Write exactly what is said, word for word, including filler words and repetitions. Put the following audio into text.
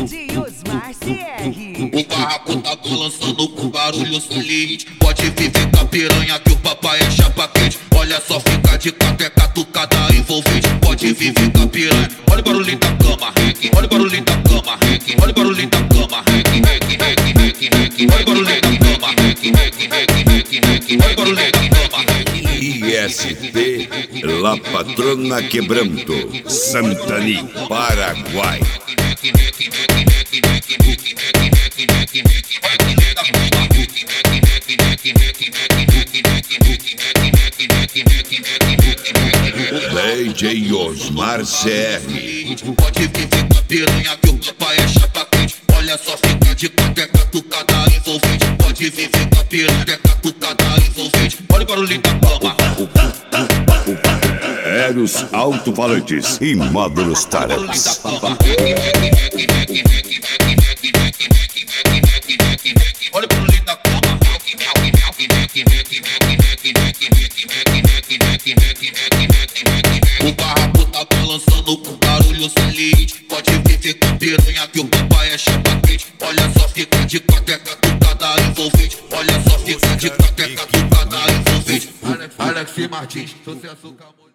D J Osmar C R. O barraco tá balançando com barulho saliente. Pode vir ficar piranha que o papai é chapa quente. Olha só, fica de quatro, é catucada envolvente. Pode vir ficar piranha. Olha o barulhinho da cama, rec. Olha o barulhinho da cama, rec. Olha o barulhinho da cama, rec, rec, rec, rec, rec. Olha o barulhinho da cama, rec, rec, rec, rec, rec. Olha o barulhinho da cama, rec. I S P La Patrona Quebranto, Santani, Paraguai. D J Osmar C R. Pode vir ficar piranha que o papai é chapa quente. Olha só, fica de quatro, é catucada envolvente. Pode vir ficar piranha, é catucada envolvente. Olha o barulhinho da cama. Eros alto-falantes e módulos Tarax. Olha o barulhinho da cama. O barraco tá balançando com barulho saliente. Pode vir ficar piranha que o papai é chapa quente. Olha só, fica de quatro, é catucada envolvente. Olha só, fica de quatro, é catucada envolvente. Alex Martins, sucesso com a mulher.